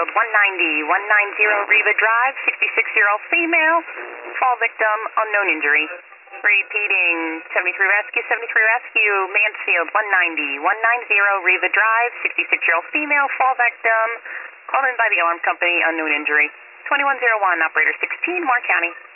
Mansfield, 190 Riva Drive, 66-year-old female, fall victim, unknown injury. Repeating, 73 Rescue, Mansfield, 190 Riva Drive, 66-year-old female, fall victim, called in by the alarm company, unknown injury. 2101, operator 16, Moore County.